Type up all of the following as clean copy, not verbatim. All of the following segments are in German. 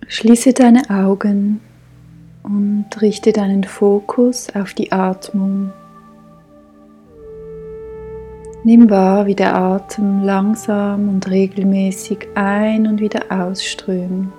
Schließe deine Augen und richte deinen Fokus auf die Atmung. Nimm wahr, wie der Atem langsam und regelmäßig ein- und wieder ausströmt.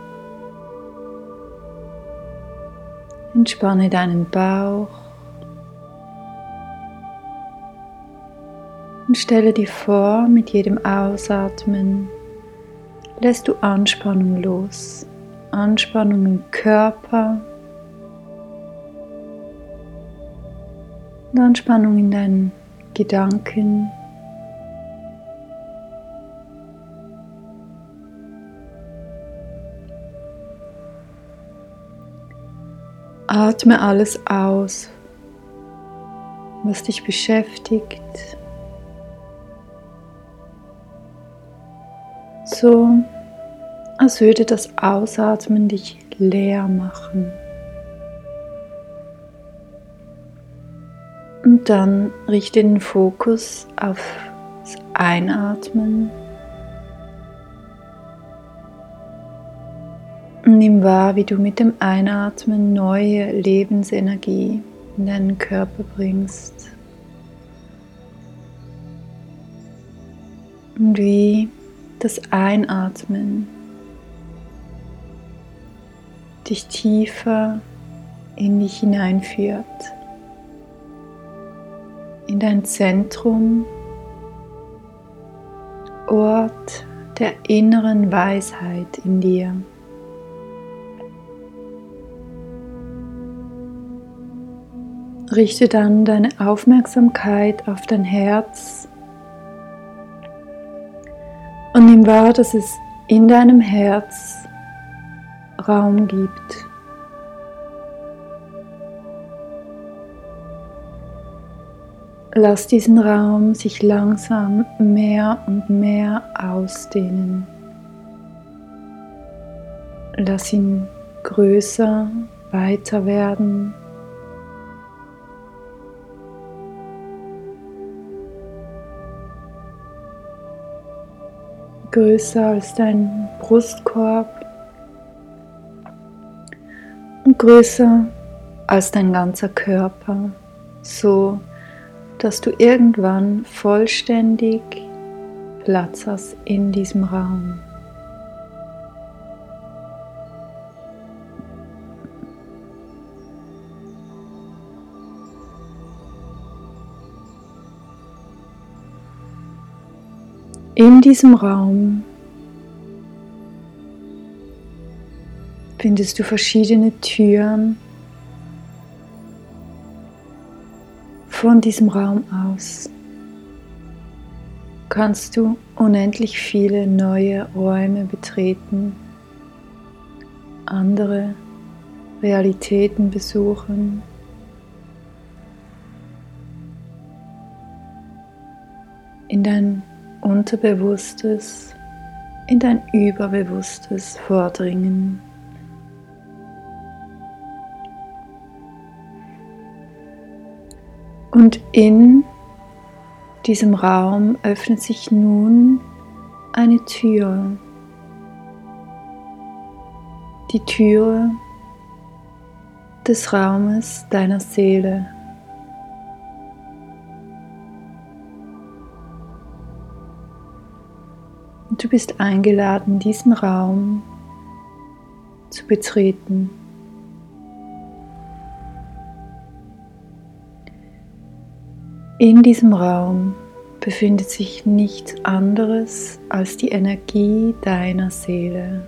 Entspanne deinen Bauch und stelle dir vor, mit jedem Ausatmen lässt du Anspannung los. Anspannung im Körper und Anspannung in deinen Gedanken. Atme alles aus, was dich beschäftigt, so als würde das Ausatmen dich leer machen. Und dann richte den Fokus auf das Einatmen. Und nimm wahr, wie du mit dem Einatmen neue Lebensenergie in deinen Körper bringst. Und wie das Einatmen dich tiefer in dich hineinführt, in dein Zentrum, Ort der inneren Weisheit in dir. Richte dann deine Aufmerksamkeit auf dein Herz und nimm wahr, dass es in deinem Herz Raum gibt. Lass diesen Raum sich langsam mehr und mehr ausdehnen. Lass ihn größer, weiter werden. Größer als dein Brustkorb und größer als dein ganzer Körper, so dass du irgendwann vollständig Platz hast in diesem Raum. In diesem Raum findest du verschiedene Türen. Von diesem Raum aus kannst du unendlich viele neue Räume betreten, andere Realitäten besuchen. In dein Unterbewusstes, in dein Überbewusstes vordringen. Und in diesem Raum öffnet sich nun eine Tür. Die Tür des Raumes deiner Seele. Und du bist eingeladen, diesen Raum zu betreten. In diesem Raum befindet sich nichts anderes als die Energie deiner Seele.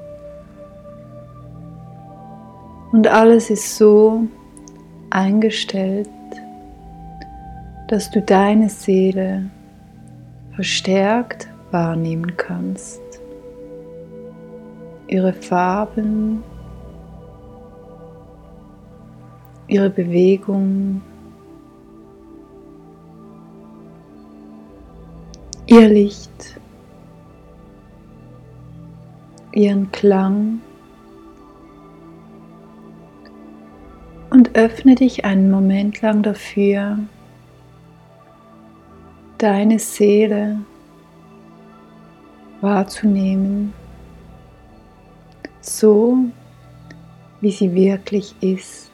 Und alles ist so eingestellt, dass du deine Seele verstärkt wahrnehmen kannst. Ihre Farben, ihre Bewegung, ihr Licht, ihren Klang und öffne dich einen Moment lang dafür, deine Seele wahrzunehmen, so, wie sie wirklich ist.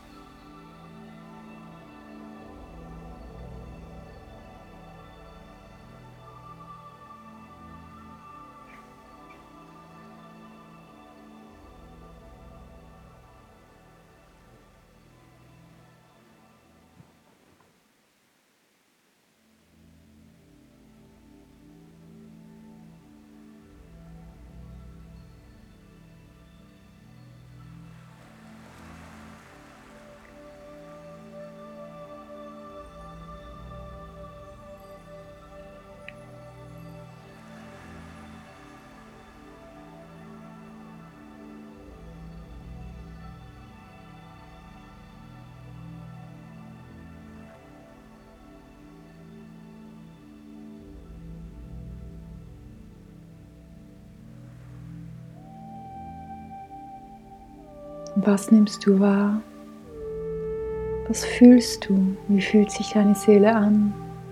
Was nimmst du wahr? Was fühlst du? Wie fühlt sich deine Seele an?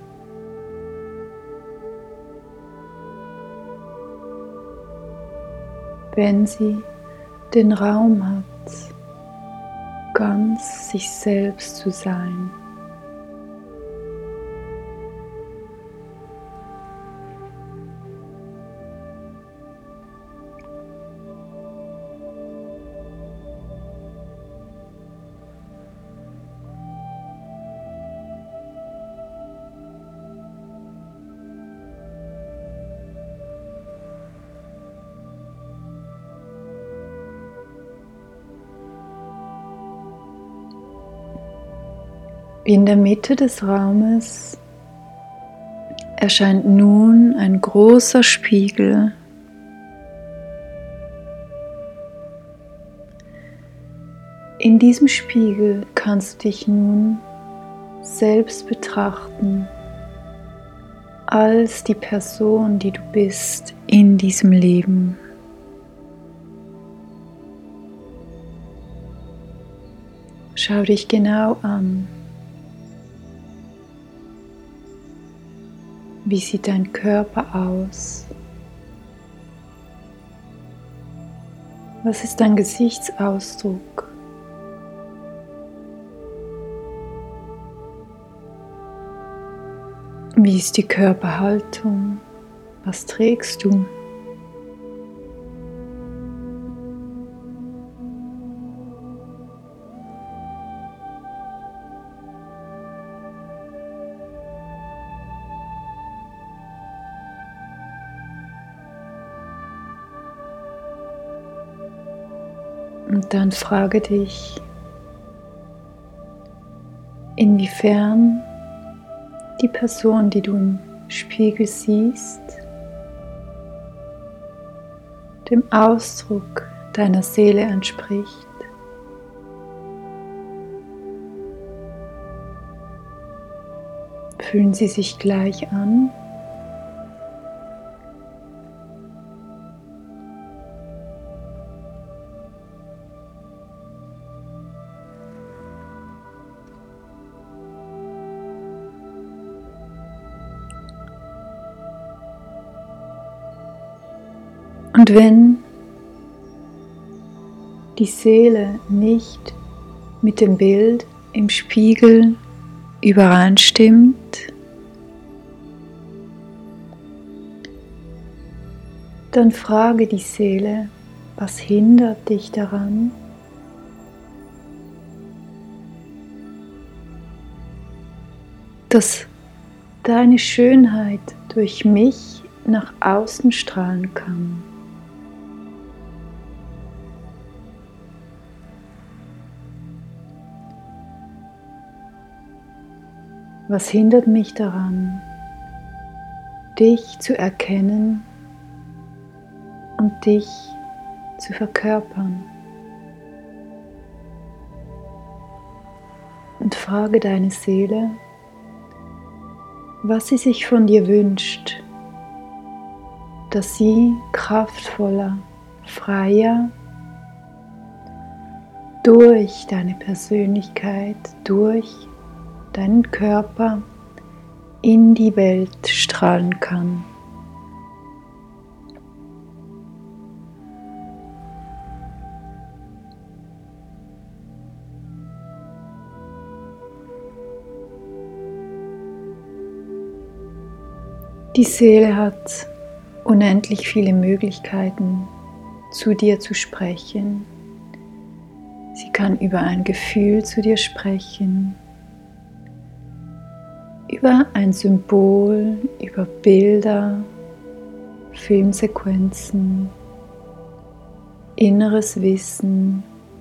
Wenn sie den Raum hat, ganz sich selbst zu sein. In der Mitte des Raumes erscheint nun ein großer Spiegel. In diesem Spiegel kannst du dich nun selbst betrachten als die Person, die du bist in diesem Leben. Schau dich genau an. Wie sieht dein Körper aus? Was ist dein Gesichtsausdruck? Wie ist die Körperhaltung? Was trägst du? Und dann frage dich, inwiefern die Person, die du im Spiegel siehst, dem Ausdruck deiner Seele entspricht. Fühlen sie sich gleich an? Und wenn die Seele nicht mit dem Bild im Spiegel übereinstimmt, dann frage die Seele, was hindert dich daran, dass deine Schönheit durch mich nach außen strahlen kann. Was hindert mich daran, dich zu erkennen und dich zu verkörpern? Und frage deine Seele, was sie sich von dir wünscht, dass sie kraftvoller, freier durch deine Persönlichkeit, durch deinen Körper in die Welt strahlen kann. Die Seele hat unendlich viele Möglichkeiten, zu dir zu sprechen. Sie kann über ein Gefühl zu dir sprechen, über ein Symbol, über Bilder, Filmsequenzen, inneres Wissen.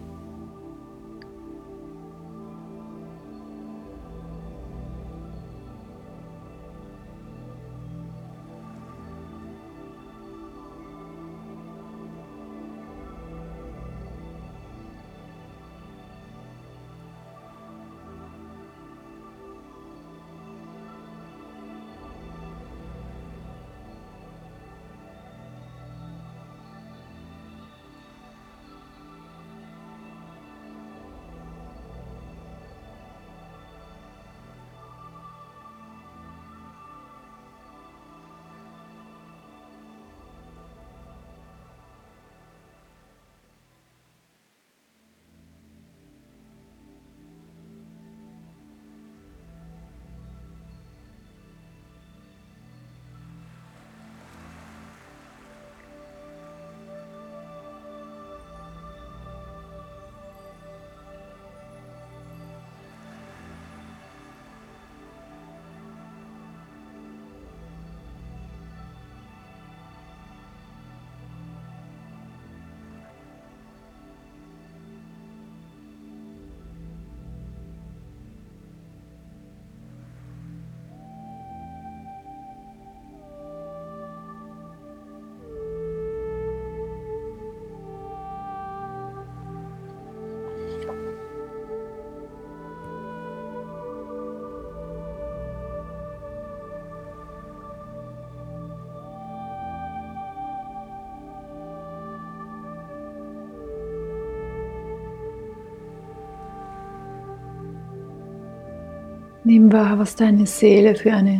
Nimm wahr, was deine Seele für eine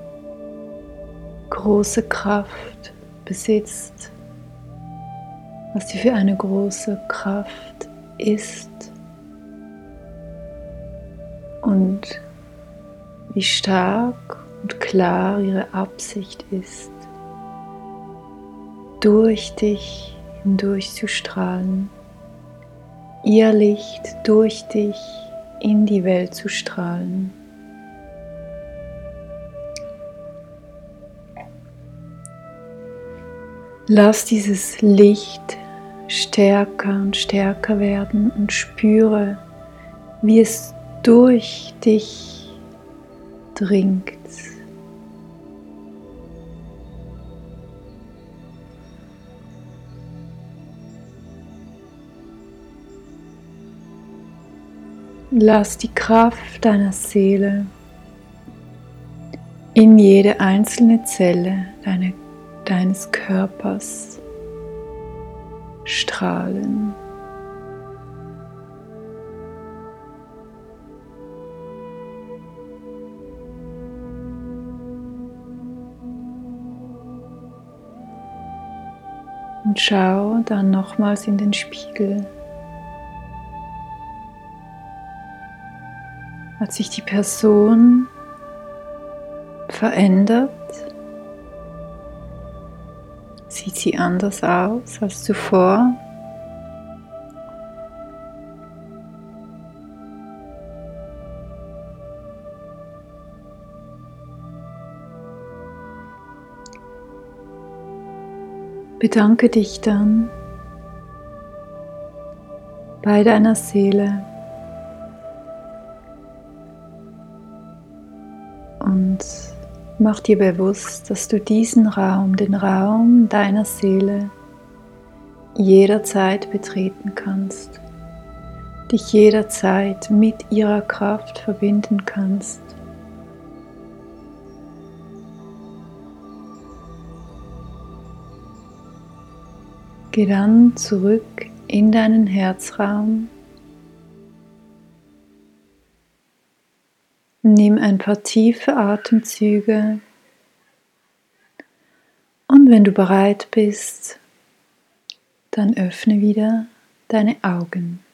große Kraft besitzt, was sie für eine große Kraft ist und wie stark und klar ihre Absicht ist, durch dich hindurch zu strahlen, ihr Licht durch dich in die Welt zu strahlen. Lass dieses Licht stärker und stärker werden und spüre, wie es durch dich dringt. Lass die Kraft deiner Seele in jede einzelne Zelle deines Körpers strahlen. Und schau dann nochmals in den Spiegel. Hat sich die Person verändert? Sieht sie anders aus als zuvor? Bedanke dich dann bei deiner Seele und mach dir bewusst, dass du diesen Raum, den Raum deiner Seele, jederzeit betreten kannst, dich jederzeit mit ihrer Kraft verbinden kannst. Geh dann zurück in deinen Herzraum. Nimm ein paar tiefe Atemzüge und wenn du bereit bist, dann öffne wieder deine Augen.